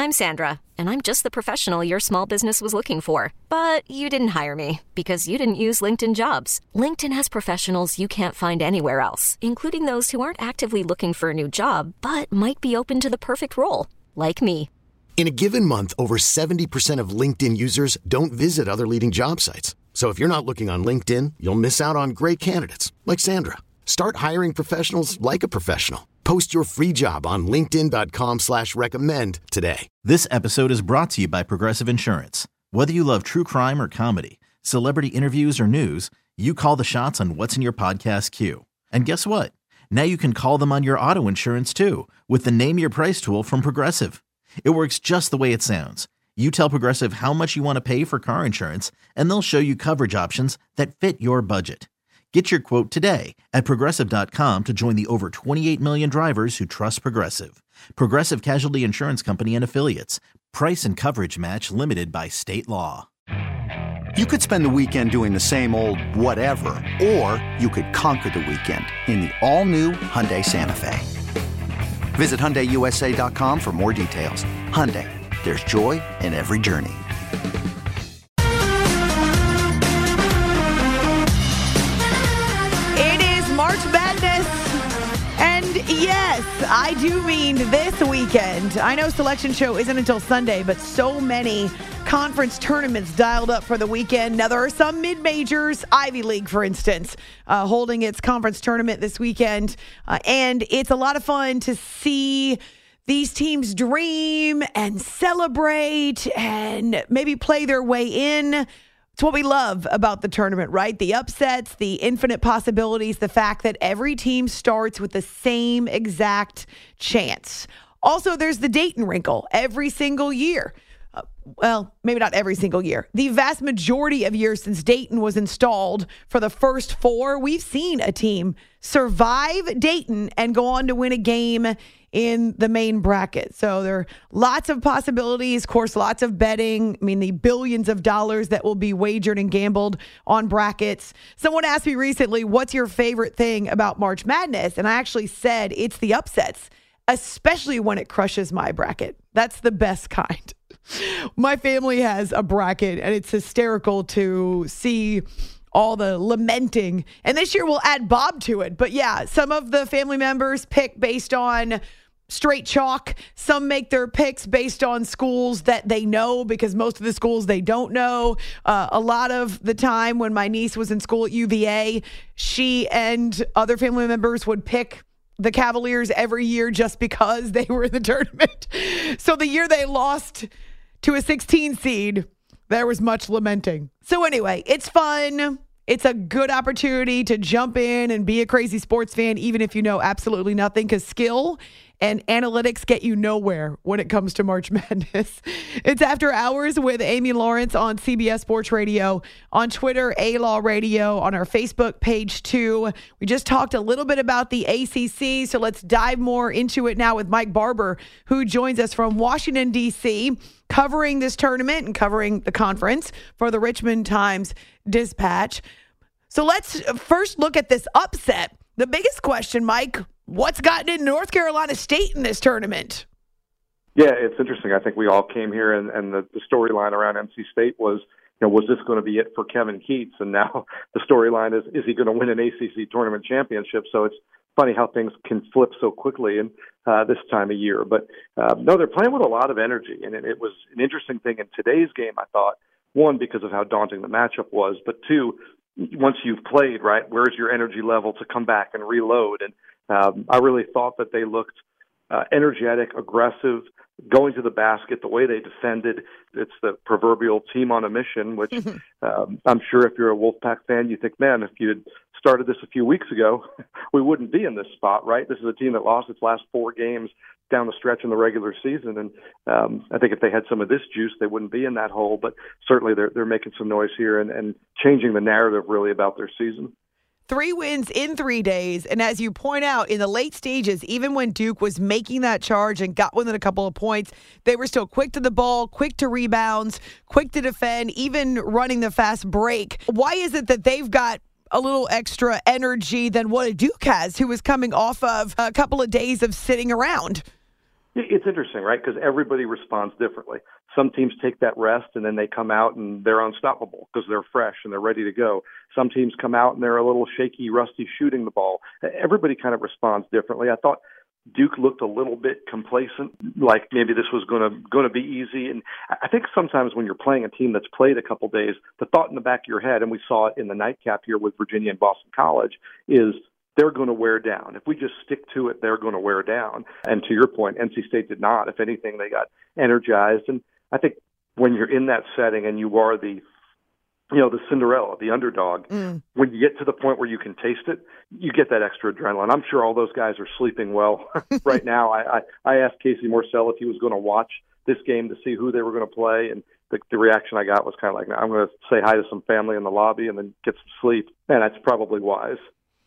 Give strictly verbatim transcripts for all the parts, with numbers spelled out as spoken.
I'm Sandra, and I'm just the professional your small business was looking for. But you didn't hire me because you didn't use LinkedIn Jobs. LinkedIn has professionals you can't find anywhere else, including those who aren't actively looking for a new job, but might be open to the perfect role, like me. In a given month, over seventy percent of LinkedIn users don't visit other leading job sites. So if you're not looking on LinkedIn, you'll miss out on great candidates like Sandra. Start hiring professionals like a professional. Post your free job on linkedin.com slash recommend today. This episode is brought to you by Progressive Insurance. Whether you love true crime or comedy, celebrity interviews or news, you call the shots on what's in your podcast queue. And guess what? Now you can call them on your auto insurance too with the Name Your Price tool from Progressive. It works just the way it sounds. You tell Progressive how much you want to pay for car insurance, and they'll show you coverage options that fit your budget. Get your quote today at Progressive dot com to join the over twenty-eight million drivers who trust Progressive. Progressive Casualty Insurance Company and Affiliates. Price and coverage match limited by state law. You could spend the weekend doing the same old whatever, or you could conquer the weekend in the all-new Hyundai Santa Fe. Visit Hyundai U S A dot com for more details. Hyundai, there's joy in every journey. March Madness, and yes, I do mean this weekend. I know Selection Show isn't until Sunday, but so many conference tournaments dialed up for the weekend. Now, there are some mid-majors, Ivy League, for instance, uh, holding its conference tournament this weekend, uh, and it's a lot of fun to see these teams dream and celebrate and maybe play their way in. It's what we love about the tournament, right? The upsets, the infinite possibilities, the fact that every team starts with the same exact chance. Also, there's the Dayton wrinkle every single year. Uh, well, maybe not every single year. The vast majority of years since Dayton was installed for the first four, we've seen a team survive Dayton and go on to win a game in the main bracket. So there are lots of possibilities, of course, lots of betting. I mean, the billions of dollars that will be wagered and gambled on brackets. Someone asked me recently, what's your favorite thing about March Madness? And I actually said it's the upsets, especially when it crushes my bracket. That's the best kind. My family has a bracket, and it's hysterical to see all the lamenting. And this year we'll add Bob to it. But yeah, some of the family members pick based on straight chalk. Some make their picks based on schools that they know, because most of the schools they don't know. Uh, a lot of the time when my niece was in school at U V A, she and other family members would pick the Cavaliers every year just because they were in the tournament. So the year they lost to a sixteen seed, there was much lamenting. So anyway, it's fun. It's a good opportunity to jump in and be a crazy sports fan, even if you know absolutely nothing, because skill and analytics get you nowhere when it comes to March Madness. It's After Hours with Amy Lawrence on C B S Sports Radio, on Twitter, A-Law Radio, on our Facebook page too. We just talked a little bit about the A C C, so let's dive more into it now with Mike Barber, who joins us from Washington, D C, covering this tournament and covering the conference for the Richmond Times-Dispatch. So let's first look at this upset. The biggest question, Mike, what's gotten in North Carolina State in this tournament? Yeah, it's interesting. I think we all came here, and, and the, the storyline around N C State was, you know, was this going to be it for Kevin Keatts? And now the storyline is, is he going to win an A C C tournament championship? So it's funny how things can flip so quickly in uh, this time of year. But uh, no, they're playing with a lot of energy, and it, it was an interesting thing in today's game, I thought, one, because of how daunting the matchup was, but two, once you've played, right, where's your energy level to come back and reload? And um, I really thought that they looked uh, energetic, aggressive, going to the basket, the way they defended. It's the proverbial team on a mission, which um, I'm sure if you're a Wolfpack fan, you think, man, if you had started this a few weeks ago, we wouldn't be in this spot, right? This is a team that lost its last four games down the stretch in the regular season. And um, I think if they had some of this juice, they wouldn't be in that hole. But certainly they're, they're making some noise here and, and changing the narrative really about their season. Three wins in three days. And as you point out, in the late stages, even when Duke was making that charge and got within a couple of points, they were still quick to the ball, quick to rebounds, quick to defend, even running the fast break. Why is it that they've got a little extra energy than what a Duke has, who was coming off of a couple of days of sitting around? It's interesting, right? Because everybody responds differently. Some teams take that rest and then they come out and they're unstoppable because they're fresh and they're ready to go. Some teams come out and they're a little shaky, rusty shooting the ball. Everybody kind of responds differently. I thought Duke looked a little bit complacent, like maybe this was going to going to be easy. And I think sometimes when you're playing a team that's played a couple days, the thought in the back of your head, and we saw it in the nightcap here with Virginia and Boston College, is they're going to wear down. If we just stick to it, they're going to wear down. And to your point, N C State did not. If anything, they got energized. And I think when you're in that setting and you are the you know, the Cinderella, the underdog, mm. when you get to the point where you can taste it, you get that extra adrenaline. I'm sure all those guys are sleeping well right now. I, I, I asked Casey Morsell if he was going to watch this game to see who they were going to play, and the, the reaction I got was kind of like, I'm going to say hi to some family in the lobby and then get some sleep, and that's probably wise.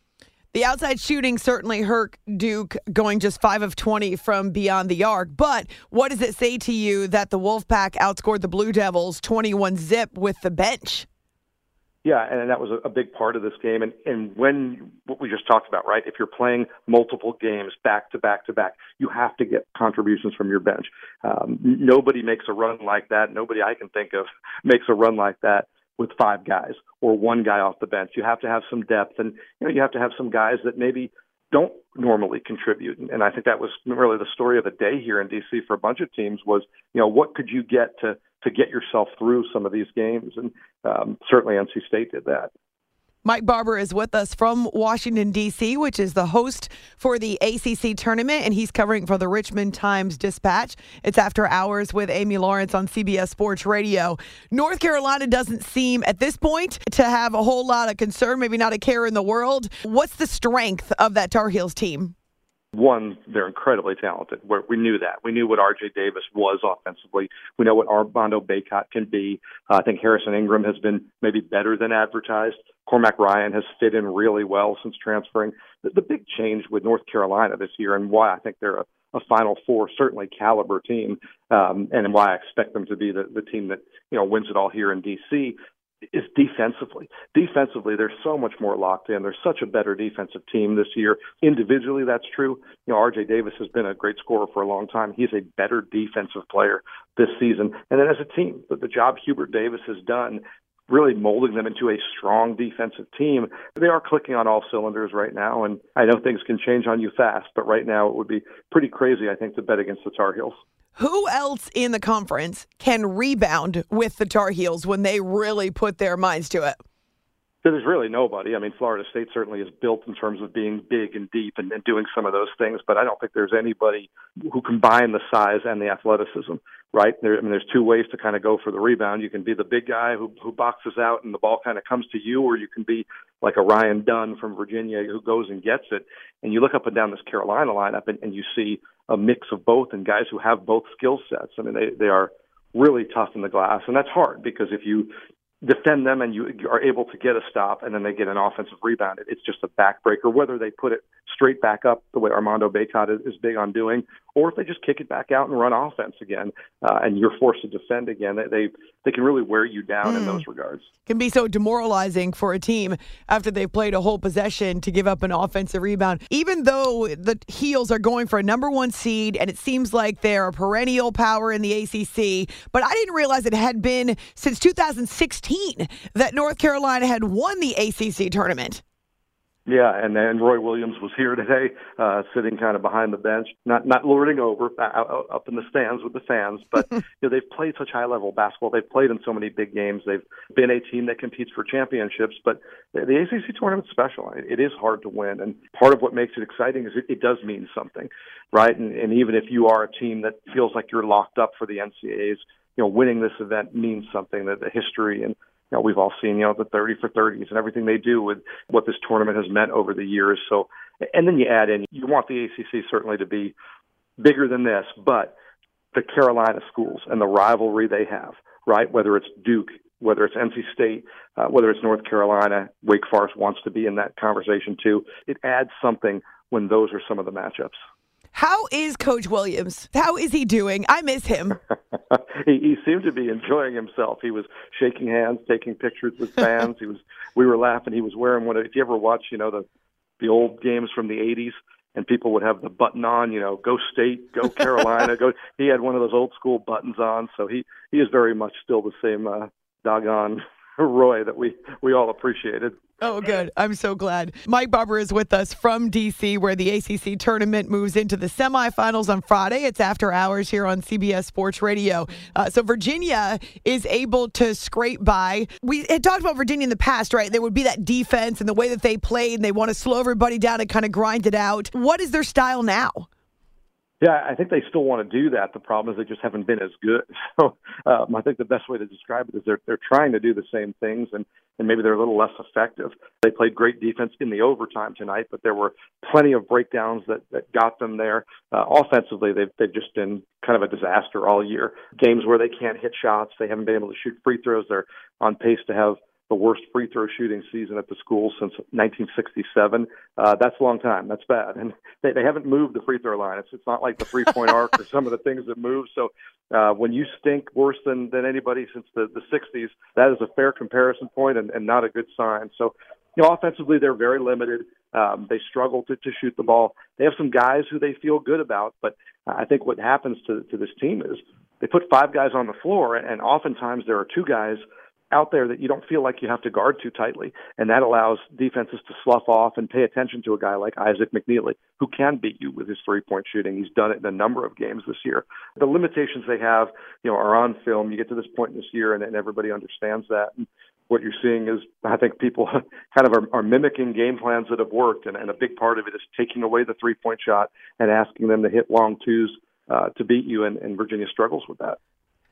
The outside shooting certainly hurt Duke, going just five of twenty from beyond the arc. But what does it say to you that the Wolfpack outscored the Blue Devils twenty-one zip with the bench? Yeah, and that was a big part of this game. And, and when, what we just talked about, right, if you're playing multiple games back to back to back, you have to get contributions from your bench. Um, nobody makes a run like that. Nobody I can think of makes a run like that with five guys or one guy off the bench. You have to have some depth, and you know you have to have some guys that maybe don't normally contribute. And I think that was really the story of the day here in D C for a bunch of teams was, you know, what could you get to to get yourself through some of these games? And um, certainly N C State did that. Mike Barber is with us from Washington, D C, which is the host for the A C C tournament, and he's covering for the Richmond Times-Dispatch. It's After Hours with Amy Lawrence on C B S Sports Radio. North Carolina doesn't seem, at this point, to have a whole lot of concern, maybe not a care in the world. What's the strength of that Tar Heels team? One, they're incredibly talented. We're, we knew that. We knew what R J Davis was offensively. We know what Armando Bacot can be. Uh, I think Harrison Ingram has been maybe better than advertised. Cormac Ryan has fit in really well since transferring. The, the big change with North Carolina this year, and why I think they're a, a Final Four, certainly caliber team, um, and why I expect them to be the, the team that you know wins it all here in D C, is defensively. Defensively, they're so much more locked in. They're such a better defensive team this year. Individually, that's true. You know, R J Davis has been a great scorer for a long time. He's a better defensive player this season. And then as a team, the, the job Hubert Davis has done, really molding them into a strong defensive team, they are clicking on all cylinders right now. And I know things can change on you fast, but right now it would be pretty crazy, I think, to bet against the Tar Heels. Who else in the conference can rebound with the Tar Heels when they really put their minds to it? There's really nobody. I mean, Florida State certainly is built in terms of being big and deep and, and doing some of those things, but I don't think there's anybody who combine the size and the athleticism, right? There, I mean, there's two ways to kind of go for the rebound. You can be the big guy who, who boxes out and the ball kind of comes to you, or you can be like a Ryan Dunn from Virginia who goes and gets it. And you look up and down this Carolina lineup and, and you see a mix of both and guys who have both skill sets. I mean, they, they are really tough in the glass, and that's hard because if you defend them and you are able to get a stop and then they get an offensive rebound, it's just a backbreaker, whether they put it straight back up the way Armando Bacot is, is big on doing, or if they just kick it back out and run offense again, uh, and you're forced to defend again, they they, they can really wear you down mm. in those regards. Can be so demoralizing for a team after they've played a whole possession to give up an offensive rebound. Even though the Heels are going for a number one seed and it seems like they're a perennial power in the A C C, but I didn't realize it had been since two thousand sixteen that North Carolina had won the A C C tournament. Yeah, and then Roy Williams was here today, uh, sitting kind of behind the bench, not not lording over, uh, up in the stands with the fans. But you know, they've played such high-level basketball. They've played in so many big games. They've been a team that competes for championships. But the, the A C C tournament's special. It, it is hard to win, and part of what makes it exciting is it, it does mean something, right? And, and even if you are a team that feels like you're locked up for the N C double A's, you know, winning this event means something. That the history and You know, we've all seen, you know, the thirty for thirties and everything they do with what this tournament has meant over the years. So, and then you add in, you want the A C C certainly to be bigger than this, but the Carolina schools and the rivalry they have, right? Whether it's Duke, whether it's N C State, uh, whether it's North Carolina, Wake Forest wants to be in that conversation too. It adds something when those are some of the matchups. How is Coach Williams? How is he doing? I miss him. he, he seemed to be enjoying himself. He was shaking hands, taking pictures with fans. He was. We were laughing. He was wearing one of. If you ever watch, you know, the the old games from the eighties, and people would have the button on, you know, go State, go Carolina, go. He had one of those old school buttons on, so he, he is very much still the same uh, doggone Roy that we, we all appreciated. Oh, good. I'm so glad. Mike Barber is with us from D C, where the A C C tournament moves into the semifinals on Friday. It's after hours here on C B S Sports Radio. Uh, so Virginia is able to scrape by. We had talked about Virginia in the past, right? There would be that defense and the way that they played, and they want to slow everybody down and kind of grind it out. What is their style now? Yeah, I think they still want to do that. The problem is they just haven't been as good. So um, I think the best way to describe it is they're they're trying to do the same things, and, and maybe they're a little less effective. They played great defense in the overtime tonight, but there were plenty of breakdowns that, that got them there. Uh, offensively, they've they've just been kind of a disaster all year. Games where they can't hit shots, they haven't been able to shoot free throws. They're on pace to have the worst free throw shooting season at the school since nineteen sixty-seven. Uh, that's a long time. That's bad. And they, they haven't moved the free throw line. It's it's not like the three-point arc or some of the things that move. So uh, when you stink worse than, than anybody since the, the sixties, that is a fair comparison point and, and not a good sign. So, you know, offensively, they're very limited. Um, they struggle to, to shoot the ball. They have some guys who they feel good about, but I think what happens to, to this team is they put five guys on the floor, and oftentimes there are two guys out there that you don't feel like you have to guard too tightly, and that allows defenses to slough off and pay attention to a guy like Isaac McNeely, who can beat you with his three-point shooting. He's done it in a number of games this year. The limitations they have, you know, are on film. You get to this point in this year, and, and everybody understands that. And what you're seeing is, I think people kind of are, are mimicking game plans that have worked, and, and a big part of it is taking away the three-point shot and asking them to hit long twos uh, to beat you, and, and Virginia struggles with that.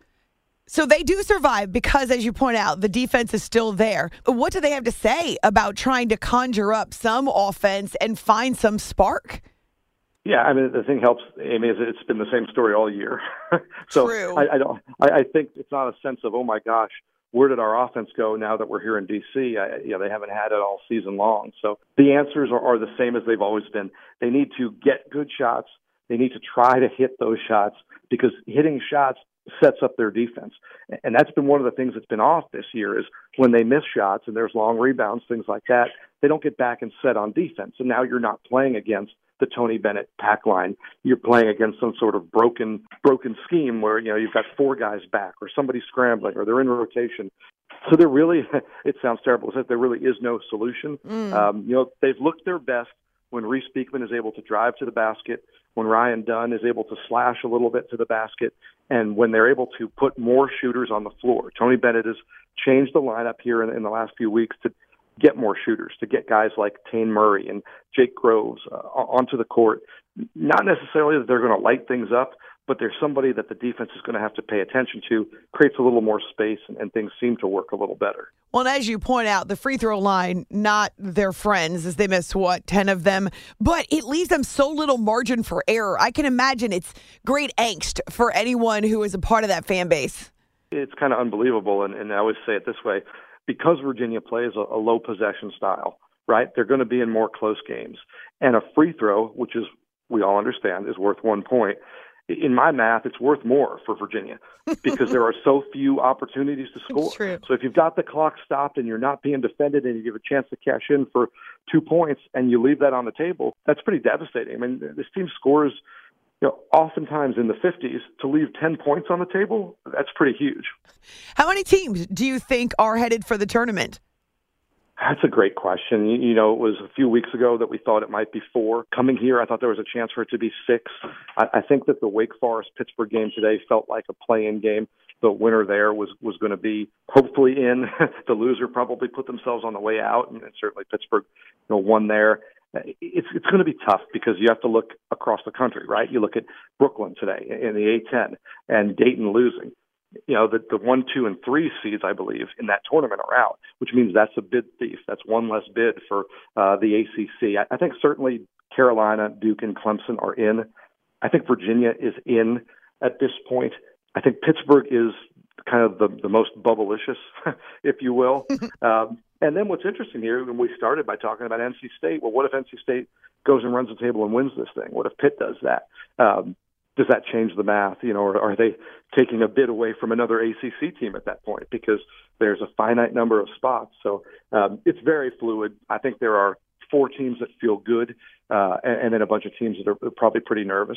So they do survive because, as you point out, the defense is still there. What do they have to say about trying to conjure up some offense and find some spark? Yeah, I mean, the thing helps, Amy, is it's been the same story all year. so True. I, I don't. I, I think it's not a sense of, oh my gosh, where did our offense go now that we're here in D C? I, you know, they haven't had it all season long. So the answers are, are the same as they've always been. They need to get good shots. They need to try to hit those shots, because hitting shots sets up their defense. And that's been one of the things that's been off this year, is when they miss shots and there's long rebounds, things like that, they don't get back and set on defense. And now you're not playing against the Tony Bennett pack line. You're playing against some sort of broken broken scheme where, you know, you've got four guys back, or somebody's scrambling, or they're in rotation. So there really, it sounds terrible, but there really is no solution. Mm. Um, you know, they've looked their best when Reese Beekman is able to drive to the basket, when Ryan Dunn is able to slash a little bit to the basket, and when they're able to put more shooters on the floor. Tony Bennett has changed the lineup here in, in the last few weeks to get more shooters, to get guys like Tane Murray and Jake Groves uh, onto the court. Not necessarily that they're going to light things up, but there's somebody that the defense is going to have to pay attention to, creates a little more space, and, and things seem to work a little better. Well, and as you point out, the free throw line, not their friends, as they miss, what, ten of them, but it leaves them so little margin for error. I can imagine it's great angst for anyone who is a part of that fan base. It's kind of unbelievable, and, and I always say it this way, because Virginia plays a, a low possession style, right? They're going to be in more close games. And a free throw, which is, we all understand, is worth one point. In my math, it's worth more for Virginia because there are so few opportunities to score. So if you've got the clock stopped and you're not being defended and you give a chance to cash in for two points and you leave that on the table, that's pretty devastating. I mean, this team scores, you know, oftentimes in the fifties. To leave ten points on the table, that's pretty huge. How many teams do you think are headed for the tournament? That's a great question. You, you know, it was a few weeks ago that we thought it might be four. Coming here, I thought there was a chance for it to be six. I, I think that the Wake Forest-Pittsburgh game today felt like a play-in game. The winner there was, was going to be hopefully in. The loser probably put themselves on the way out, and, and certainly Pittsburgh, you know, won there. It's it's going to be tough because you have to look across the country, right? You look at Brooklyn today in the A ten and Dayton losing. You know, the, the one, two, and three seeds, I believe, in that tournament are out, which means that's a bid thief. That's one less bid for uh, the A C C. I, I think certainly Carolina, Duke, and Clemson are in. I think Virginia is in at this point. I think Pittsburgh is kind of the, the most bubblicious, if you will. um, and then what's interesting here, when we started by talking about N C State, well, what if N C State goes and runs the table and wins this thing? What if Pitt does that? Um, Does that change the math? You know, or are they taking a bid away from another A C C team at that point because there's a finite number of spots? So um, it's very fluid. I think there are four teams that feel good, uh, and, and then a bunch of teams that are probably pretty nervous.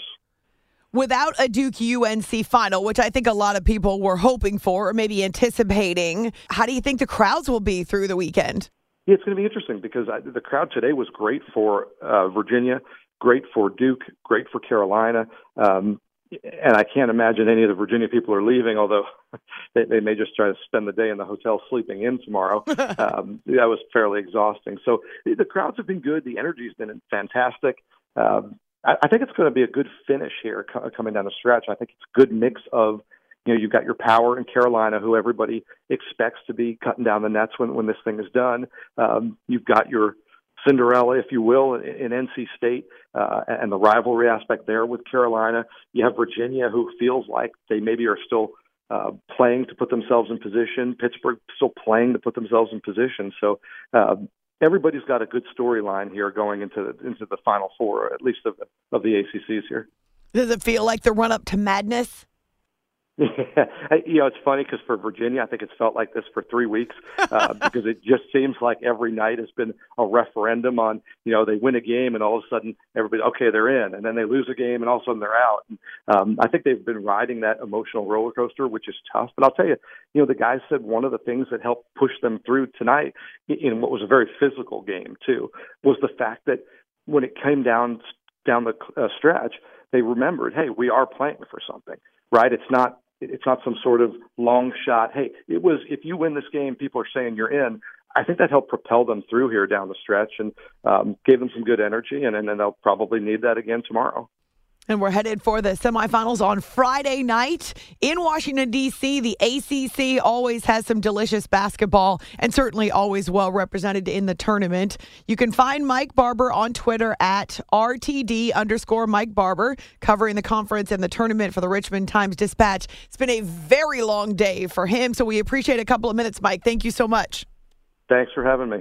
Without a Duke U N C final, which I think a lot of people were hoping for or maybe anticipating, how do you think the crowds will be through the weekend? Yeah, it's going to be interesting because I, the crowd today was great for uh, Virginia, great for Duke, great for Carolina. Um, and I can't imagine any of the Virginia people are leaving, although they, they may just try to spend the day in the hotel sleeping in tomorrow. um, that was fairly exhausting. So the crowds have been good. The energy's been fantastic. Um, I think it's going to be a good finish here coming down the stretch. I think it's a good mix of, you know, you've got your power in Carolina, who everybody expects to be cutting down the nets when, when this thing is done. Um, you've got your Cinderella, if you will, in, in N C State, uh, and the rivalry aspect there with Carolina. You have Virginia, who feels like they maybe are still uh, playing to put themselves in position. Pittsburgh still playing to put themselves in position. So, uh, everybody's got a good storyline here going into the, into the Final Four, at least of, of the A C Cs here. Does it feel like the run-up to madness? Yeah, you know, it's funny because for Virginia, I think it's felt like this for three weeks uh, because it just seems like every night has been a referendum on, you know, they win a game and all of a sudden everybody, okay, they're in, and then they lose a game and all of a sudden they're out. And, um, I think they've been riding that emotional roller coaster, which is tough. But I'll tell you, you know, the guys said one of the things that helped push them through tonight in what was a very physical game too was the fact that when it came down down the uh, stretch, they remembered, hey, we are playing for something, right? It's not. It's not some sort of long shot. Hey, it was, if you win this game, people are saying you're in. I think that helped propel them through here down the stretch and um, gave them some good energy, and, and then they'll probably need that again tomorrow. And we're headed for the semifinals on Friday night in Washington, D C The A C C always has some delicious basketball and certainly always well represented in the tournament. You can find Mike Barber on Twitter at R T D underscore Mike Barber, covering the conference and the tournament for the Richmond Times-Dispatch. It's been a very long day for him, so we appreciate a couple of minutes, Mike. Thank you so much. Thanks for having me.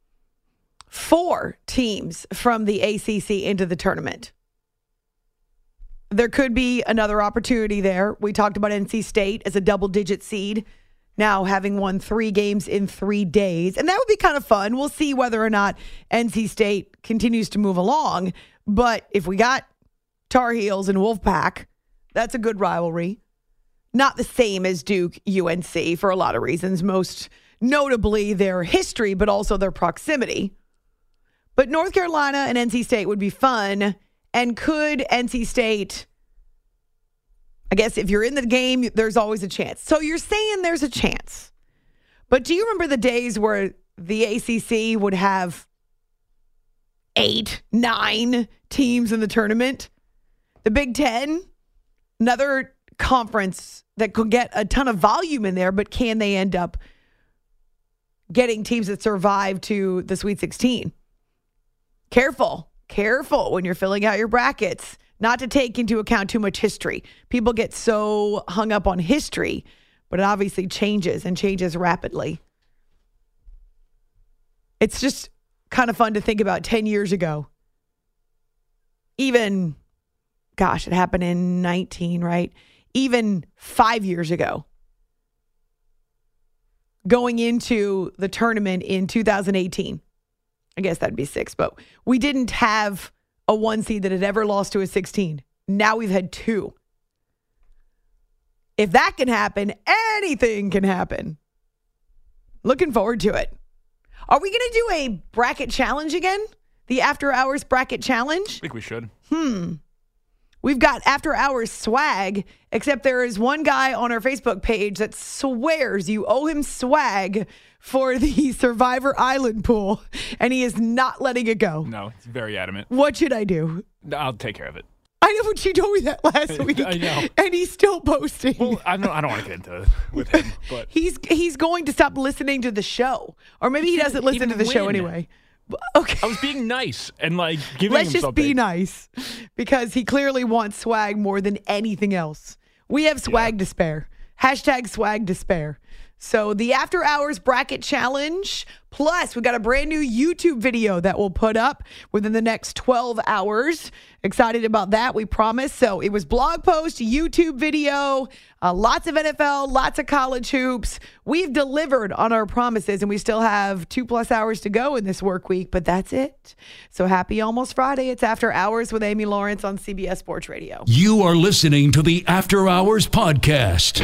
Four teams from the A C C into the tournament. There could be another opportunity there. We talked about N C State as a double-digit seed, now having won three games in three days. And that would be kind of fun. We'll see whether or not N C State continues to move along. But if we got Tar Heels and Wolfpack, that's a good rivalry. Not the same as Duke U N C for a lot of reasons, most notably their history, but also their proximity. But North Carolina and N C State would be fun. And could N C State, I guess if you're in the game, there's always a chance. So you're saying there's a chance. But do you remember the days where the A C C would have eight, nine teams in the tournament? The Big Ten, another conference that could get a ton of volume in there, but can they end up getting teams that survive to the Sweet sixteen? Careful. Careful when you're filling out your brackets, not to take into account too much history. People get so hung up on history, but it obviously changes and changes rapidly. It's just kind of fun to think about ten years ago. Even, gosh, it happened in nineteen, right? Even five years ago. Going into the tournament in two thousand eighteen. I guess that'd be six, but we didn't have a one seed that had ever lost to a sixteen. Now we've had two. If that can happen, anything can happen. Looking forward to it. Are we going to do a bracket challenge again? The after hours bracket challenge? I think we should. Hmm. We've got after hours swag, except there is one guy on our Facebook page that swears you owe him swag for the Survivor Island pool, and he is not letting it go. No, he's very adamant. What should I do? I'll take care of it. I know, but you told me that last week. I know. And he's still posting. Well, I don't, I don't want to get into it with him, but he's he's going to stop listening to the show. Or maybe he doesn't listen to the win. show anyway. Okay. I was being nice and like giving Let's him just something. be nice, because he clearly wants swag more than anything else. We have swag yeah. to spare. Hashtag swag to spare. So the After Hours Bracket Challenge, plus we got a brand new YouTube video that we'll put up within the next twelve hours. Excited about that, we promise. So it was blog post, YouTube video, uh, lots of N F L, lots of college hoops. We've delivered on our promises, and we still have two plus hours to go in this work week, but that's it. So happy almost Friday. It's After Hours with Amy Lawrence on C B S Sports Radio. You are listening to the After Hours Podcast.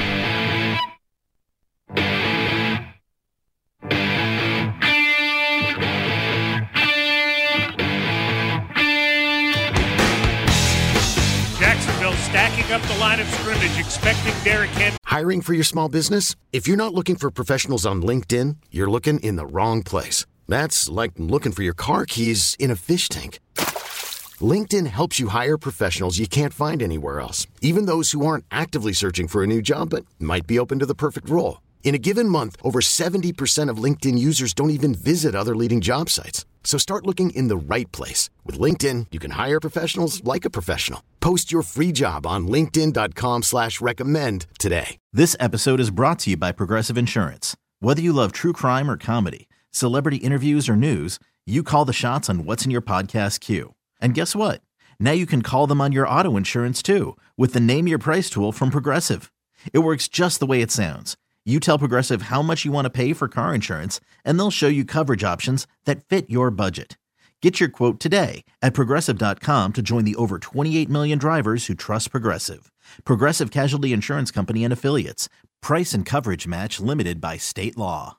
Jacksonville stacking up the line of scrimmage, expecting Derrick Henry. Hiring for your small business? If you're not looking for professionals on LinkedIn, you're looking in the wrong place. That's like looking for your car keys in a fish tank. LinkedIn helps you hire professionals you can't find anywhere else, even those who aren't actively searching for a new job but might be open to the perfect role. In a given month, over seventy percent of LinkedIn users don't even visit other leading job sites. So start looking in the right place. With LinkedIn, you can hire professionals like a professional. Post your free job on linkedin.com slash recommend today. This episode is brought to you by Progressive Insurance. Whether you love true crime or comedy, celebrity interviews or news, you call the shots on what's in your podcast queue. And guess what? Now you can call them on your auto insurance too with the Name Your Price tool from Progressive. It works just the way it sounds. You tell Progressive how much you want to pay for car insurance, and they'll show you coverage options that fit your budget. Get your quote today at Progressive dot com to join the over twenty-eight million drivers who trust Progressive. Progressive Casualty Insurance Company and Affiliates. Price and coverage match limited by state law.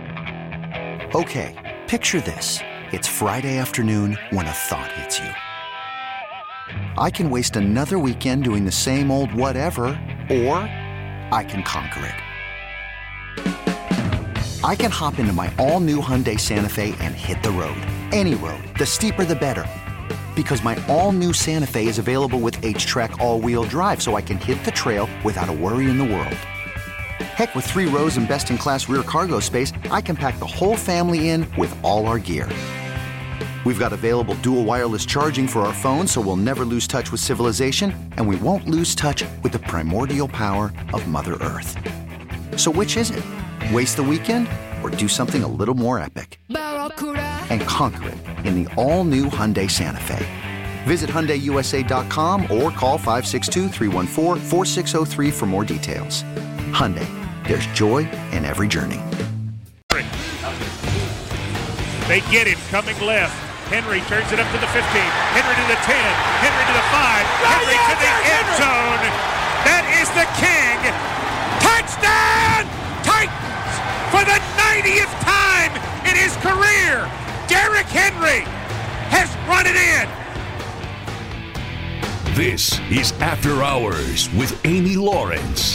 Okay, picture this. It's Friday afternoon when a thought hits you. I can waste another weekend doing the same old whatever, or I can conquer it. I can hop into my all-new Hyundai Santa Fe and hit the road. Any road. The steeper, the better. Because my all-new Santa Fe is available with H-Track all-wheel drive, so I can hit the trail without a worry in the world. Heck, with three rows and best-in-class rear cargo space, I can pack the whole family in with all our gear. We've got available dual wireless charging for our phones, so we'll never lose touch with civilization, and we won't lose touch with the primordial power of Mother Earth. So which is it? Waste the weekend or do something a little more epic? And conquer it in the all-new Hyundai Santa Fe. Visit Hyundai U S A dot com or call five six two, three one four, four six zero three for more details. Hyundai, there's joy in every journey. They get him coming left. Henry turns it up to the fifteen. Henry to the ten. Henry to the five. Henry to the end zone. That is the king. Touchdown! Titans for the ninetieth time in his career. Derrick Henry has run it in. This is After Hours with Amy Lawrence.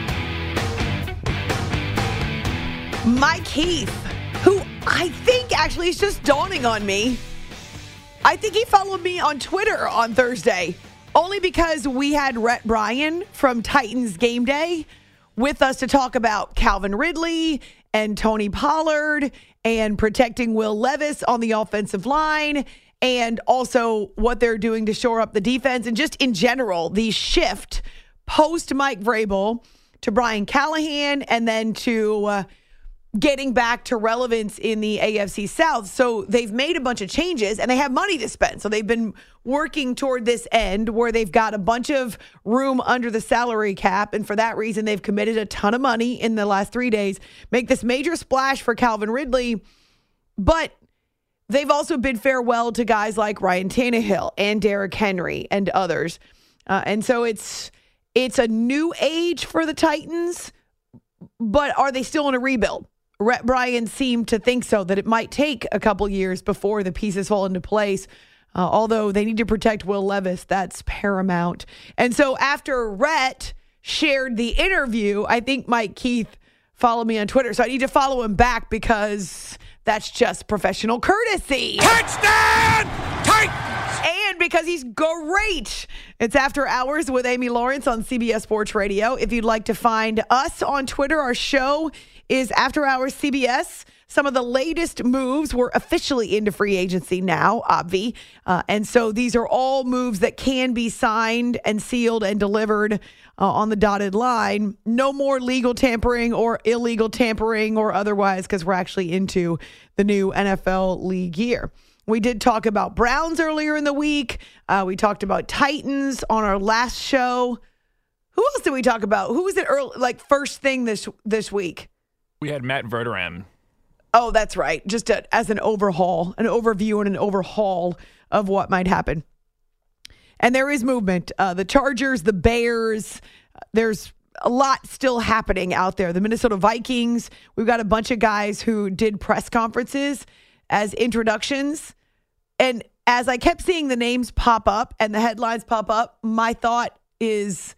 Mike Heath, who I think actually is just dawning on me. I think he followed me on Twitter on Thursday, only because we had Rhett Bryan from Titans Game Day with us to talk about Calvin Ridley and Tony Pollard and protecting Will Levis on the offensive line, and also what they're doing to shore up the defense, and just in general, the shift post Mike Vrabel to Brian Callahan and then to uh, getting back to relevance in the A F C South. So they've made a bunch of changes and they have money to spend. So they've been working toward this end where they've got a bunch of room under the salary cap. And for that reason, they've committed a ton of money in the last three days, make this major splash for Calvin Ridley. But they've also bid farewell to guys like Ryan Tannehill and Derrick Henry and others. Uh, and so it's it's a new age for the Titans, but are they still in a rebuild? Rhett Bryan seemed to think so, that it might take a couple years before the pieces fall into place. Uh, although they need to protect Will Levis, that's paramount. And so after Rhett shared the interview, I think Mike Keith followed me on Twitter. So I need to follow him back because that's just professional courtesy. Touchdown! Titans! And because he's great. It's After Hours with Amy Lawrence on C B S Sports Radio. If you'd like to find us on Twitter, our show is After Hours C B S. Some of the latest moves were officially into free agency now, obvi. Uh, and so these are all moves that can be signed and sealed and delivered uh, on the dotted line. No more legal tampering or illegal tampering or otherwise, because we're actually into the new N F L league year. We did talk about Browns earlier in the week. Uh, we talked about Titans on our last show. Who else did we talk about? Who was it early, like first thing this this week? We had Matt Verderame. Oh, that's right. Just a, as an overhaul, an overview and an overhaul of what might happen. And there is movement. Uh, the Chargers, the Bears, there's a lot still happening out there. The Minnesota Vikings, we've got a bunch of guys who did press conferences as introductions. And as I kept seeing the names pop up and the headlines pop up, my thought is,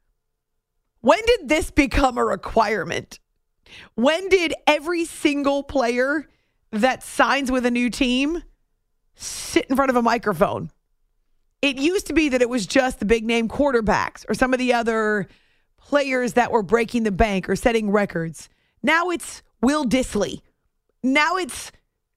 when did this become a requirement? When did every single player that signs with a new team sit in front of a microphone? It used to be that it was just the big name quarterbacks or some of the other players that were breaking the bank or setting records. Now it's Will Dissly. Now it's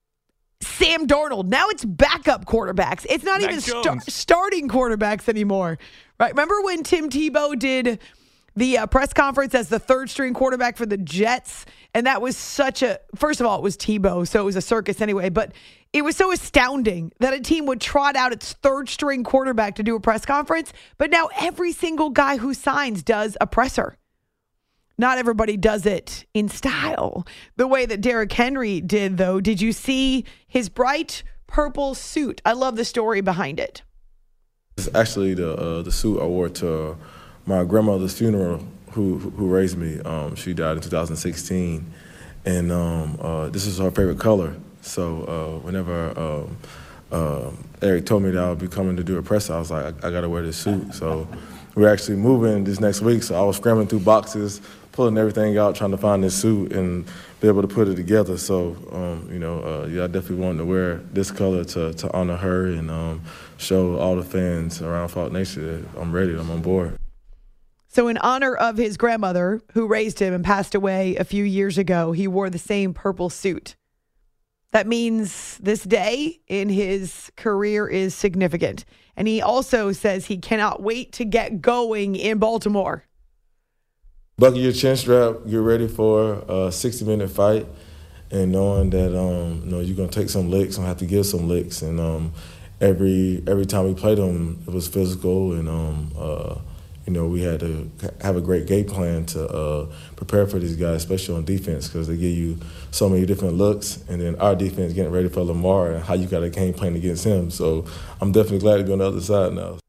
Sam Darnold. Now it's backup quarterbacks. It's not Mac even Jones. sta- starting quarterbacks anymore. Right? Remember when Tim Tebow did the uh, press conference as the third string quarterback for the Jets? And that was such a, first of all, it was Tebow, so it was a circus anyway, but it was so astounding that a team would trot out its third string quarterback to do a press conference. But now every single guy who signs does a presser. Not everybody does it in style the way that Derrick Henry did, though. Did you see his bright purple suit? I love the story behind it. It's actually the uh, the suit I wore to my grandmother's funeral, who who raised me. Um, she died in two thousand sixteen, and um, uh, this is her favorite color. So uh, whenever um, uh, Eric told me that I would be coming to do a press, I was like, I, I got to wear this suit. So we're actually moving this next week, so I was scrambling through boxes, pulling everything out, trying to find this suit and be able to put it together. So, um, you know, uh, yeah, I definitely wanted to wear this color to, to honor her and um, show all the fans around Fault Nation that I'm ready, I'm on board. So in honor of his grandmother, who raised him and passed away a few years ago, he wore the same purple suit. That means this day in his career is significant. And he also says he cannot wait to get going in Baltimore. Buckle your chin strap, get ready for a sixty-minute fight, and knowing that um, you know, you're going to take some licks and have to give some licks. And um, every every time we played them, it was physical, and um, uh, you know, we had to have a great game plan to uh, prepare for these guys, especially on defense, because they give you so many different looks. And then our defense getting ready for Lamar and how you got a game plan against him. So I'm definitely glad to be on the other side now.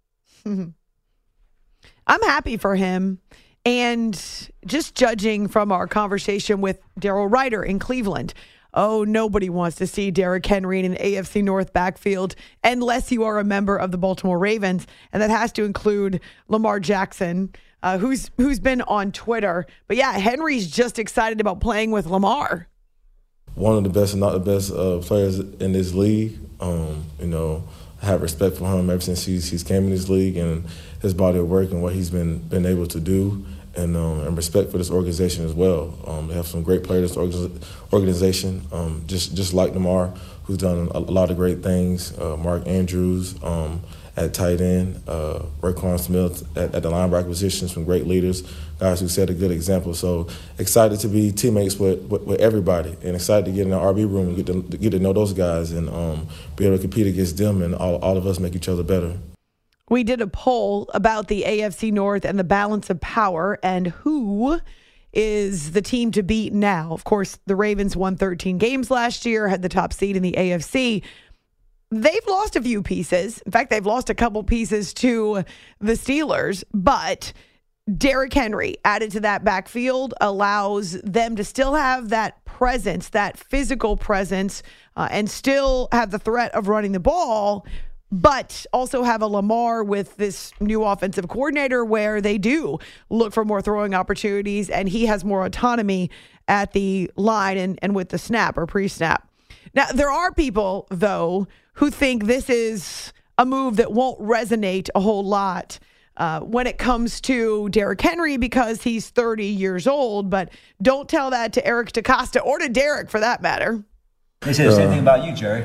I'm happy for him. And just judging from our conversation with Daryl Ryder in Cleveland, oh, nobody wants to see Derrick Henry in an A F C North backfield unless you are a member of the Baltimore Ravens. And that has to include Lamar Jackson, uh, who's who's been on Twitter. But yeah, Henry's just excited about playing with Lamar. One of the best, and not the best uh, players in this league. Um, you know, I have respect for him ever since he's, he's came in this league and his body of work and what he's been been able to do. And, um, and respect for this organization as well. Um, they have some great players in this organization, um, just just like Lamar, who's done a, a lot of great things. Uh, Mark Andrews um, at tight end, uh, Raekwon Smith at, at the linebacker position, some great leaders, guys who set a good example. So excited to be teammates with, with, with everybody, and excited to get in the R B room and get to, get to know those guys and um, be able to compete against them, and all, all of us make each other better. We did a poll about the A F C North and the balance of power and who is the team to beat now. Of course, the Ravens won thirteen games last year, had the top seed in the A F C. They've lost a few pieces. In fact, they've lost a couple pieces to the Steelers, but Derrick Henry added to that backfield allows them to still have that presence, that physical presence, uh, and still have the threat of running the ball, but also have a Lamar with this new offensive coordinator where they do look for more throwing opportunities, and he has more autonomy at the line and, and with the snap or pre-snap. Now, there are people, though, who think this is a move that won't resonate a whole lot uh, when it comes to Derrick Henry because he's thirty years old. But don't tell that to Eric DeCosta or to Derek for that matter. They say the same thing about you, Jerry.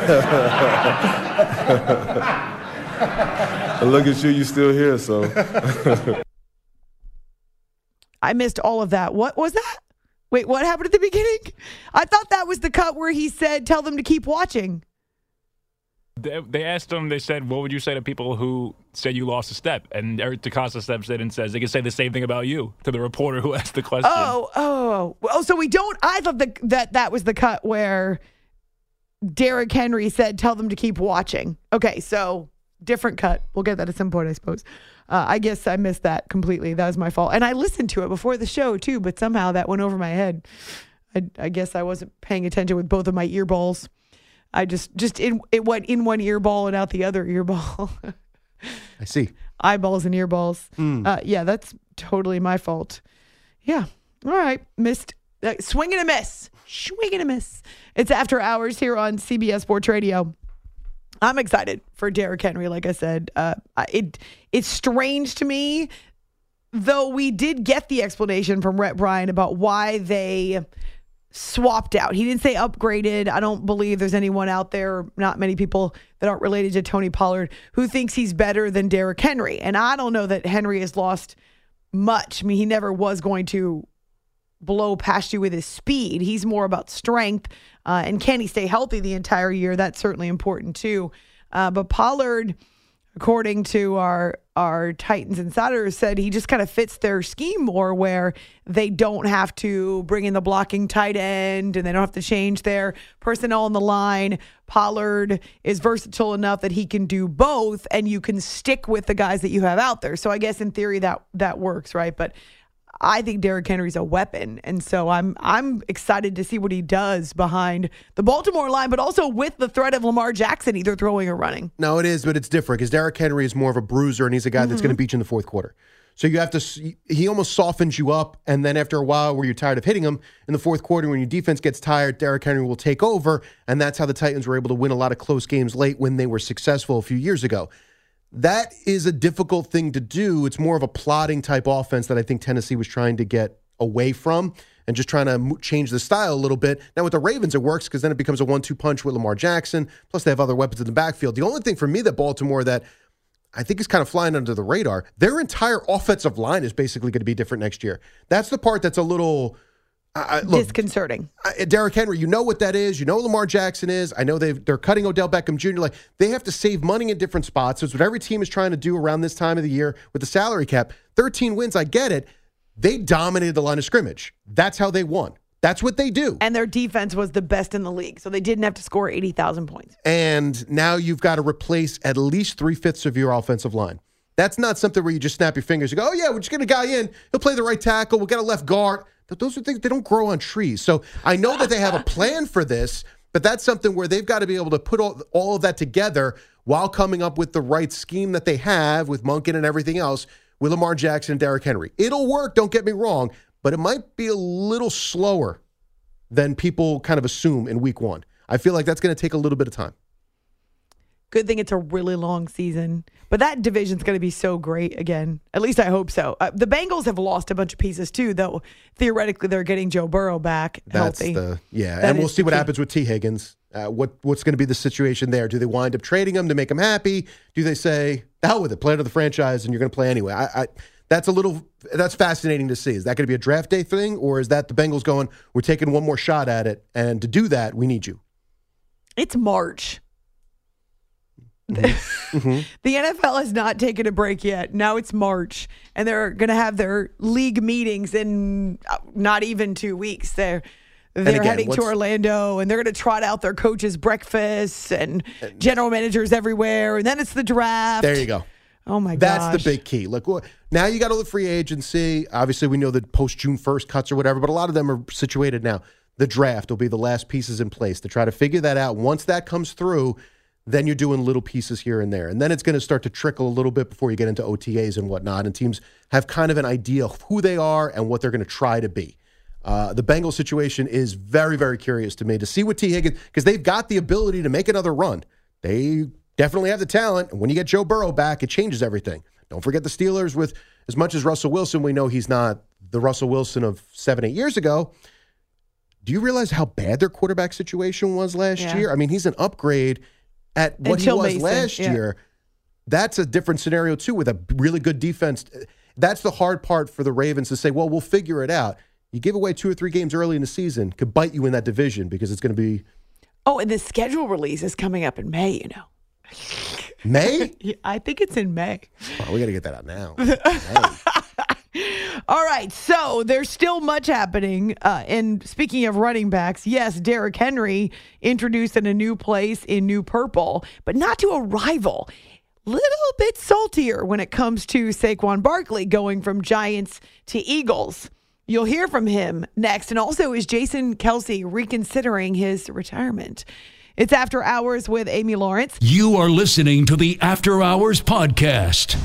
Look at you, you still here, so. I missed all of that. What was that? Wait, what happened at the beginning? I thought that was the cut where he said, tell them to keep watching. They, they asked him, they said, what would you say to people who said you lost a step? And Eric DeCosta steps in and says, they can say the same thing about you to the reporter who asked the question. Oh, oh. Oh, so we don't, I thought the, that that was the cut where Derrick Henry said, tell them to keep watching. Okay, so different cut. We'll get that at some point, I suppose. Uh, I guess I missed that completely. That was my fault. And I listened to it before the show, too, but somehow that went over my head. I, I guess I wasn't paying attention with both of my earballs. I just, just in, it went in one earball and out the other earball. I see. Eyeballs and earballs. Mm. Uh, yeah, that's totally my fault. Yeah. All right. Missed. Uh, swing and a miss. Swing and a miss. It's After Hours here on C B S Sports Radio. I'm excited for Derrick Henry, like I said. Uh, it It's strange to me, though we did get the explanation from Rhett Bryan about why they swapped out. He didn't say upgraded. I don't believe there's anyone out there, not many people that aren't related to Tony Pollard, who thinks he's better than Derrick Henry. And I don't know that Henry has lost much. I mean, he never was going to blow past you with his speed. He's more about strength. Uh, and can he stay healthy the entire year? That's certainly important too. Uh, but Pollard, according to our our Titans insiders, said he just kind of fits their scheme more, where they don't have to bring in the blocking tight end and they don't have to change their personnel on the line. Pollard is versatile enough that he can do both, and you can stick with the guys that you have out there. So I guess in theory that that works, right? But I think Derrick Henry's a weapon, and so I'm I'm excited to see what he does behind the Baltimore line, but also with the threat of Lamar Jackson either throwing or running. No, it is, but it's different because Derrick Henry is more of a bruiser, and he's a guy mm-hmm. that's going to beat you in the fourth quarter. So you have to, he almost softens you up, and then after a while where you're tired of hitting him, in the fourth quarter when your defense gets tired, Derrick Henry will take over, and that's how the Titans were able to win a lot of close games late when they were successful a few years ago. That is a difficult thing to do. It's more of a plotting type offense that I think Tennessee was trying to get away from and just trying to change the style a little bit. Now with the Ravens, it works because then it becomes a one two punch with Lamar Jackson. Plus they have other weapons in the backfield. The only thing for me that Baltimore that I think is kind of flying under the radar, their entire offensive line is basically going to be different next year. That's the part that's a little Uh, look, disconcerting. Uh, Derrick Henry, you know what that is. You know Lamar Jackson is. I know they've, they're cutting Odell Beckham Junior Like they have to save money in different spots. That's what every team is trying to do around this time of the year with the salary cap. thirteen wins, I get it. They dominated the line of scrimmage. That's how they won. That's what they do. And their defense was the best in the league, so they didn't have to score eighty thousand points. And now you've got to replace at least three-fifths of your offensive line. That's not something where you just snap your fingers and go, oh, yeah, we're just going to guy in. He'll play the right tackle. We'll get a left guard. Those are things, they don't grow on trees. So I know that they have a plan for this, but that's something where they've got to be able to put all, all of that together while coming up with the right scheme that they have with Monken and everything else with Lamar Jackson and Derrick Henry. It'll work, don't get me wrong, but it might be a little slower than people kind of assume in week one. I feel like that's going to take a little bit of time. Good thing it's a really long season. But that division's going to be so great again. At least I hope so. Uh, the Bengals have lost a bunch of pieces too, though theoretically they're getting Joe Burrow back That's healthy. The, yeah, that and we'll see what key. happens with T. Higgins. Uh, what What's going to be the situation there? Do they wind up trading him to make him happy? Do they say, the hell with it, play to the franchise and you're going to play anyway? I, I That's a little, that's fascinating to see. Is that going to be a draft day thing, or is that the Bengals going, we're taking one more shot at it, and to do that, we need you? It's March. Mm-hmm. The N F L has not taken a break yet. Now it's March, and they're going to have their league meetings in not even two weeks. They're they're again, heading to Orlando, and they're going to trot out their coaches' breakfasts and general managers everywhere, and then it's the draft. There you go. Oh my gosh. That's the big key. Look, now you got all the free agency. Obviously, we know the post June first cuts or whatever, but a lot of them are situated now. The draft will be the last pieces in place to try to figure that out. Once that comes through, then you're doing little pieces here and there. And then it's going to start to trickle a little bit before you get into O T As and whatnot. And teams have kind of an idea of who they are and what they're going to try to be. Uh, the Bengals situation is very, very curious to me to see what T. Higgins, because they've got the ability to make another run. They definitely have the talent. And when you get Joe Burrow back, it changes everything. Don't forget the Steelers with, as much as Russell Wilson, we know he's not the Russell Wilson of seven, eight years ago. Do you realize how bad their quarterback situation was last Yeah. year? I mean, he's an upgrade at what Until he was Mason, last yeah. year. That's a different scenario, too, with a really good defense. That's the hard part for the Ravens to say, well, we'll figure it out. You give away two or three games early in the season, could bite you in that division because it's going to be... Oh, and the schedule release is coming up in May, you know. May? Yeah, I think it's in May. Oh, we got to get that out now. All right, so there's still much happening. Uh, and speaking of running backs, yes, Derrick Henry introduced in a new place in New Purple, but not to a rival. Little bit saltier when it comes to Saquon Barkley going from Giants to Eagles. You'll hear from him next. And also, is Jason Kelce reconsidering his retirement? It's After Hours with Amy Lawrence. You are listening to the After Hours Podcast.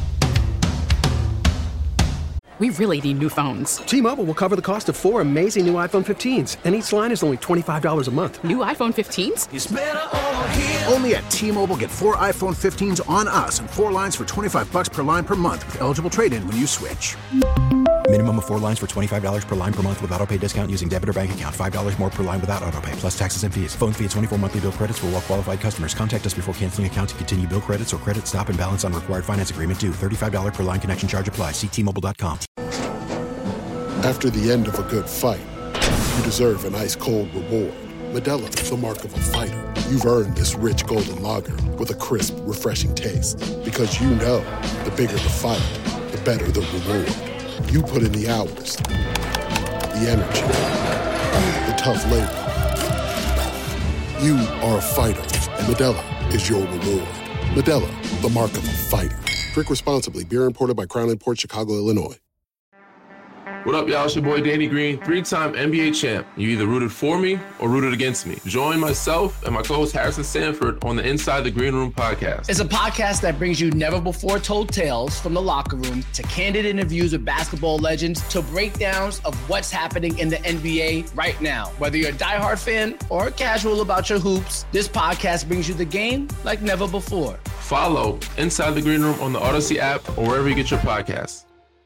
We really need new phones. T-Mobile will cover the cost of four amazing new iPhone fifteens, and each line is only twenty-five dollars a month. New iPhone fifteens? It's better over here. Only at T-Mobile, get four iPhone fifteens on us and four lines for twenty-five bucks per line per month with eligible trade-in when you switch. Minimum of four lines for twenty-five dollars per line per month with autopay discount using debit or bank account. five dollars more per line without autopay, plus taxes and fees. Phone fee at twenty-four monthly bill credits for well-qualified customers. Contact us before canceling account to continue bill credits or credit stop and balance on required finance agreement due. thirty-five dollars per line connection charge applies. See T Mobile dot com. After the end of a good fight, you deserve an ice-cold reward. Modelo is the mark of a fighter. You've earned this rich golden lager with a crisp, refreshing taste. Because you know, the bigger the fight, the better the reward. You put in the hours, the energy, the tough labor. You are a fighter, and Modelo is your reward. Modelo, the mark of a fighter. Drink responsibly. Beer imported by Crown Imports, Chicago, Illinois. What up, y'all? It's your boy Danny Green, three-time N B A champ. You either rooted for me or rooted against me. Join myself and my co-host Harrison Sanford on the Inside the Green Room podcast. It's a podcast that brings you never-before-told tales from the locker room to candid interviews with basketball legends to breakdowns of what's happening in the N B A right now. Whether you're a diehard fan or casual about your hoops, this podcast brings you the game like never before. Follow Inside the Green Room on the Odyssey app or wherever you get your podcasts.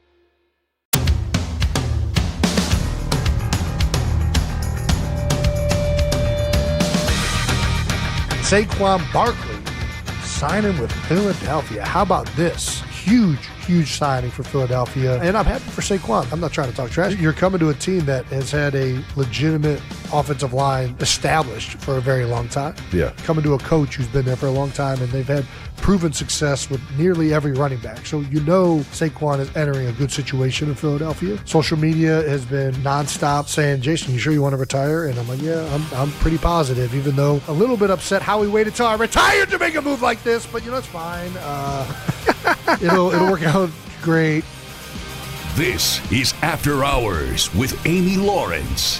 Saquon Barkley signing with Philadelphia. How about this? Huge, huge signing for Philadelphia. And I'm happy for Saquon. I'm not trying to talk trash. You're coming to a team that has had a legitimate offensive line established for a very long time. Yeah. Coming to a coach who's been there for a long time, and they've had proven success with nearly every running back. So you know Saquon is entering a good situation in Philadelphia. Social media has been nonstop saying, Jason, you sure you want to retire? And I'm like, yeah, I'm, I'm pretty positive, even though a little bit upset how he waited till I retired to make a move like this. But, you know, it's fine. Uh, it'll, it'll work out great. This is After Hours with Amy Lawrence.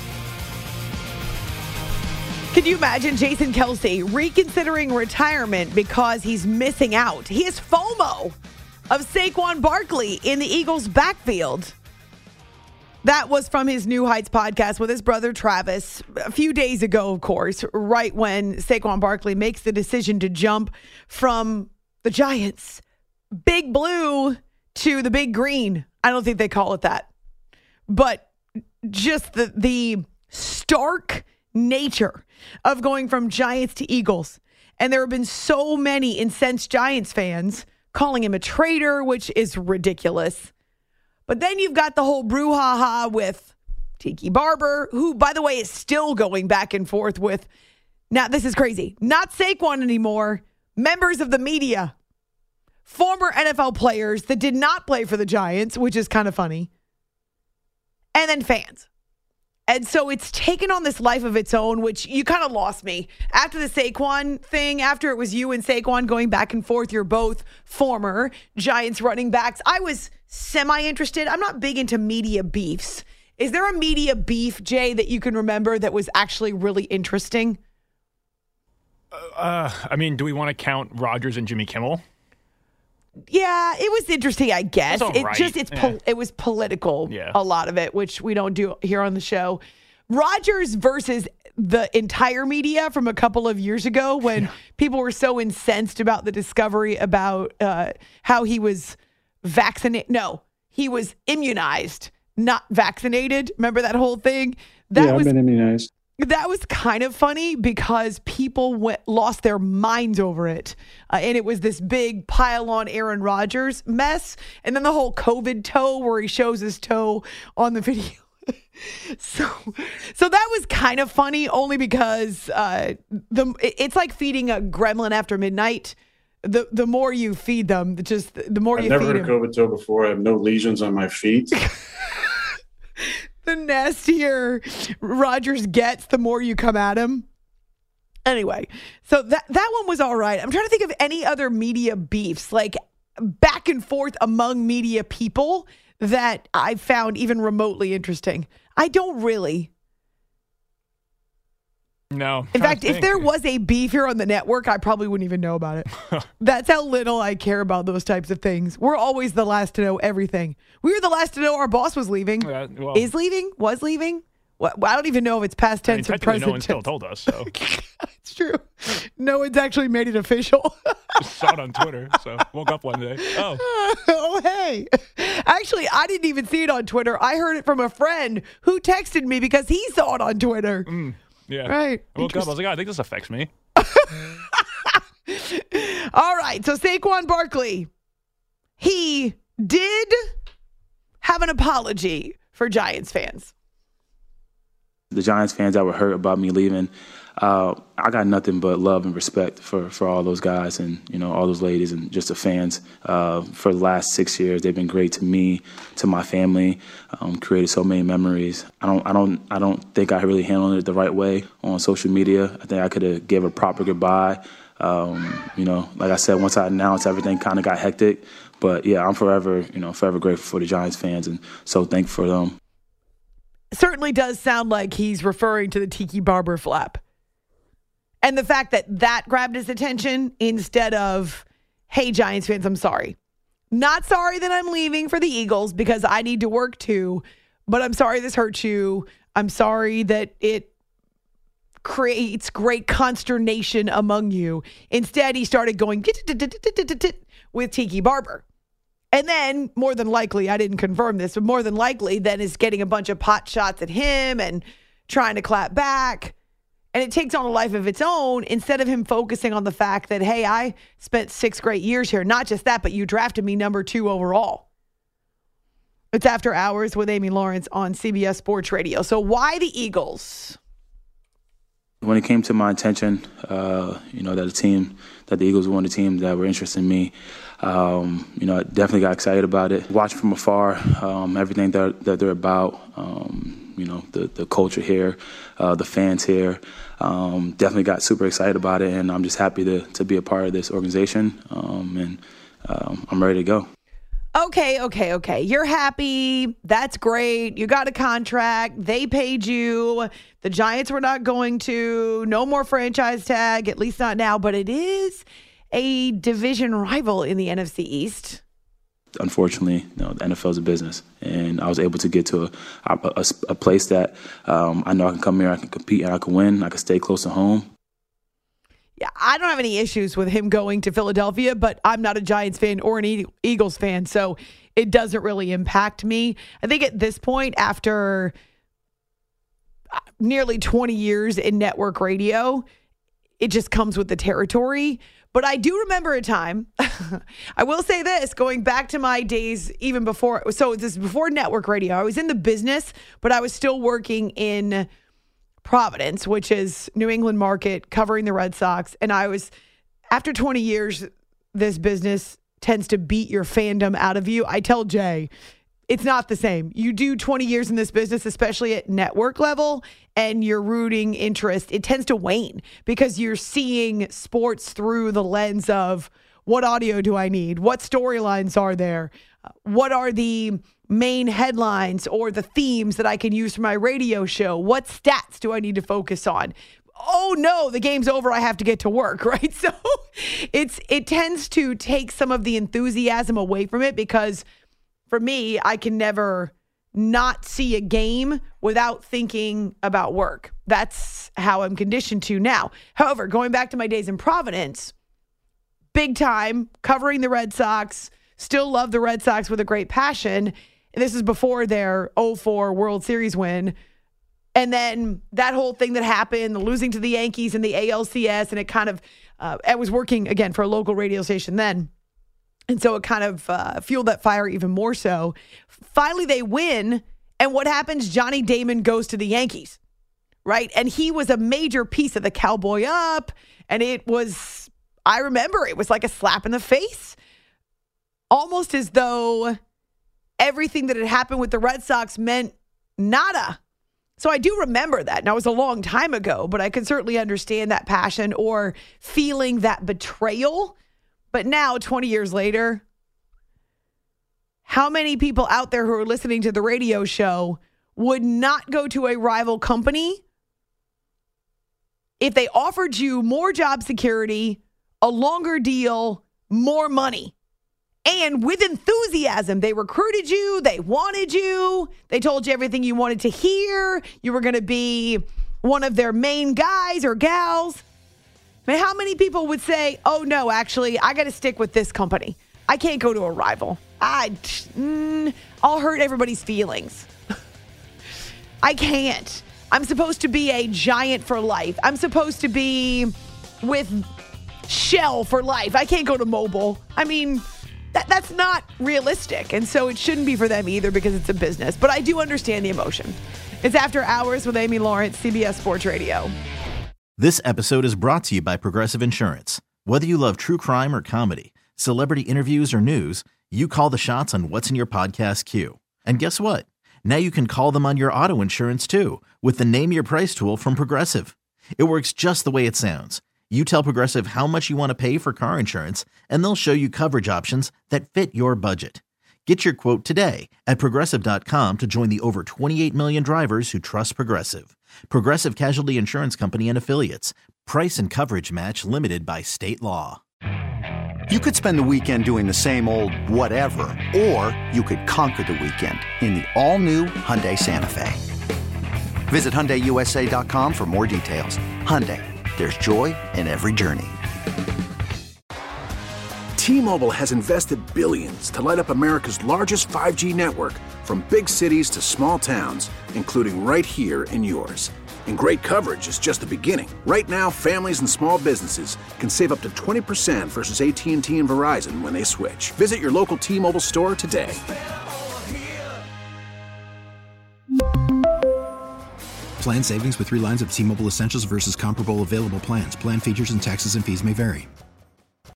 Can you imagine Jason Kelce reconsidering retirement because he's missing out? He has FOMO of Saquon Barkley in the Eagles' backfield. That was from his New Heights podcast with his brother Travis a few days ago, of course, right when Saquon Barkley makes the decision to jump from the Giants' Big Blue to the Big Green. I don't think they call it that. But just the the stark nature of going from Giants to Eagles. And there have been so many incensed Giants fans calling him a traitor, which is ridiculous. But then you've got the whole brouhaha with Tiki Barber, who, by the way, is still going back and forth with, now this is crazy, not Saquon anymore, members of the media, former N F L players that did not play for the Giants, which is kind of funny, and then fans. And so it's taken on this life of its own, which you kind of lost me. After the Saquon thing, after it was you and Saquon going back and forth, you're both former Giants running backs. I was semi-interested. I'm not big into media beefs. Is there a media beef, Jay, that you can remember that was actually really interesting? Uh, I mean, do we want to count Rodgers and Jimmy Kimmel? Yeah, it was interesting, I guess. It, it right. just it's po- yeah. it was political, yeah. a lot of it, which we don't do here on the show. Rodgers versus the entire media from a couple of years ago when yeah. people were so incensed about the discovery about uh, how he was vaccinated. No, he was immunized, not vaccinated. Remember that whole thing? That yeah, was, I've been immunized. That was kind of funny because people went, lost their minds over it. Uh, and it was this big pile on Aaron Rodgers mess. And then the whole COVID toe where he shows his toe on the video. So, so that was kind of funny only because uh, the it's like feeding a gremlin after midnight. The the more you feed them, just the more I've you never feed heard them. of COVID toe before. I have no lesions on my feet. The nastier Rodgers gets, the more you come at him. Anyway, so that that one was all right. I'm trying to think of any other media beefs, like back and forth among media people, that I found even remotely interesting. I don't really. No. In fact, if there was a beef here on the network, I probably wouldn't even know about it. That's how little I care about those types of things. We're always the last to know everything. We were the last to know our boss was leaving. Uh, well, Is leaving? Was leaving? Well, I don't even know if it's past I mean, tense or technically present no one still tense. told us, so. It's true. No one's actually made it official. Just saw it on Twitter, so woke up one day. Oh. Oh, hey. Actually, I didn't even see it on Twitter. I heard it from a friend who texted me because he saw it on Twitter. Mm, yeah. Right. I woke up, I was like, oh, I think this affects me. All right, so Saquon Barkley, he did have an apology for Giants fans. The Giants fans that were hurt about me leaving, uh, I got nothing but love and respect for, for all those guys and, you know, all those ladies and just the fans. Uh, for the last six years, they've been great to me, to my family, um, created so many memories. I don't, I don't, I don't think I really handled it the right way on social media. I think I could have gave a proper goodbye. Um, you know, like I said, once I announced, everything kind of got hectic. But yeah, I'm forever, you know, forever grateful for the Giants fans and so thankful for them. Certainly does sound like he's referring to the Tiki Barber flap. And the fact that that grabbed his attention instead of, hey, Giants fans, I'm sorry. Not sorry that I'm leaving for the Eagles because I need to work too, but I'm sorry this hurts you. I'm sorry that it creates great consternation among you. Instead, he started going with Tiki Barber. And then, more than likely, I didn't confirm this, but more than likely, then is getting a bunch of pot shots at him and trying to clap back. And it takes on a life of its own instead of him focusing on the fact that, hey, I spent six great years here. Not just that, but you drafted me number two overall. It's After Hours with Amy Lawrence on C B S Sports Radio. So why the Eagles? When it came to my attention, uh, you know, that the team, that the Eagles were one of the teams that were interested in me, um, you know, I definitely got excited about it. Watching from afar, um, everything that, that they're about, um, you know, the, the culture here, uh, the fans here, um, definitely got super excited about it. And I'm just happy to, to be a part of this organization. Um, and um, I'm ready to go. Okay, okay, okay. You're happy. That's great. You got a contract. They paid you. The Giants were not going to. No more franchise tag, at least not now. But it is a division rival in the N F C East. Unfortunately, you know, the N F L is a business. And I was able to get to a, a, a place that um, I know I can come here, I can compete, and I can win. I can stay close to home. Yeah, I don't have any issues with him going to Philadelphia, but I'm not a Giants fan or an Eagles fan, so it doesn't really impact me. I think at this point, after nearly twenty years in network radio, it just comes with the territory. But I do remember a time, I will say this, going back to my days even before, so this is before network radio. I was in the business, but I was still working in Providence, which is New England market, covering the Red Sox. And I was, after twenty years, this business tends to beat your fandom out of you. I tell Jay, it's not the same. You do twenty years in this business, especially at network level, and your rooting interest, it tends to wane because you're seeing sports through the lens of what audio do I need? What storylines are there? What are the main headlines or the themes that I can use for my radio show? What stats do I need to focus on? Oh no, the game's over. I have to get to work, right? So it's it tends to take some of the enthusiasm away from it because for me, I can never not see a game without thinking about work. That's how I'm conditioned to now. However, going back to my days in Providence, big time, covering the Red Sox, still love the Red Sox with a great passion. And this is before their oh four World Series win. And then that whole thing that happened, the losing to the Yankees in the A L C S, and it kind of, uh, I was working, again, for a local radio station then. And so it kind of uh, fueled that fire even more so. Finally, they win. And what happens? Johnny Damon goes to the Yankees, right? And he was a major piece of the Cowboy Up. And it was, I remember, it was like a slap in the face. Almost as though everything that had happened with the Red Sox meant nada. So I do remember that. Now, it was a long time ago, but I can certainly understand that passion or feeling that betrayal. But now, twenty years later, how many people out there who are listening to the radio show would not go to a rival company if they offered you more job security, a longer deal, more money? And with enthusiasm, they recruited you, they wanted you, they told you everything you wanted to hear. You were going to be one of their main guys or gals. I mean, how many people would say, oh, no, actually, I got to stick with this company. I can't go to a rival. I, mm, I'll hurt everybody's feelings. I can't. I'm supposed to be a Giant for life. I'm supposed to be with Shell for life. I can't go to Mobile. I mean, that, that's not realistic. And so it shouldn't be for them either because it's a business. But I do understand the emotion. It's After Hours with Amy Lawrence, C B S Sports Radio. This episode is brought to you by Progressive Insurance. Whether you love true crime or comedy, celebrity interviews or news, you call the shots on what's in your podcast queue. And guess what? Now you can call them on your auto insurance too with the Name Your Price tool from Progressive. It works just the way it sounds. You tell Progressive how much you want to pay for car insurance, and they'll show you coverage options that fit your budget. Get your quote today at Progressive dot com to join the over twenty-eight million drivers who trust Progressive. Progressive Casualty Insurance Company and Affiliates. Price and coverage match limited by state law. You could spend the weekend doing the same old whatever, or you could conquer the weekend in the all-new Hyundai Santa Fe. Visit Hyundai U S A dot com for more details. Hyundai, there's joy in every journey. T-Mobile has invested billions to light up America's largest five G network, from big cities to small towns, including right here in yours. And great coverage is just the beginning. Right now, families and small businesses can save up to twenty percent versus A T and T and Verizon when they switch. Visit your local T-Mobile store today. Plan savings with three lines of T-Mobile Essentials versus comparable available plans. Plan features and taxes and fees may vary.